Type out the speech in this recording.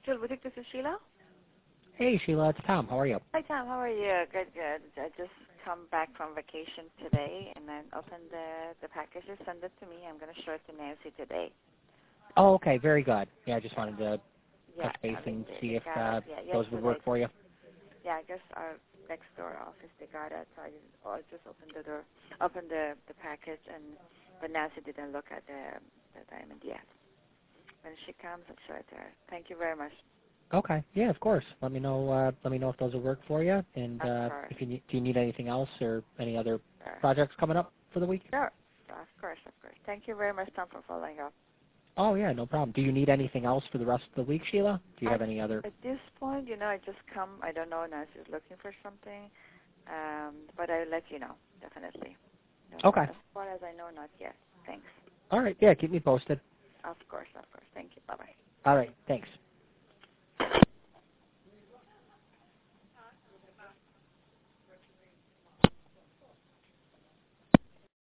Jill Boutique, this is Sheila. Hey, Sheila, it's Tom. How are you? Hi, Tom. How are you? Good, good. I just come back from vacation today, and then opened the packages, send it to me. I'm going to show it to Nancy today. Oh, okay. Very good. Yeah, I just wanted to touch base and see if those would work for you. Yeah, I guess our next door office, they got it. So I just opened the door, opened the package, but Nancy didn't look at the diamond yet. When she comes, I'll show it to her. Thank you very much. Okay. Yeah, of course. Let me know. Let me know if those will work for you, and if you do you need anything else or any other projects coming up for the week? Sure. Of course, of course. Thank you very much, Tom, for following up. Oh yeah, no problem. Do you need anything else for the rest of the week, Sheila? Do you have any other? At this point, I just come. I don't know. Nancy's looking for something, but I'll let you know definitely. Okay. As far as I know, not yet. Thanks. All right. Yeah, keep me posted. Of course, of course. Thank you. Bye bye. All right. Thanks.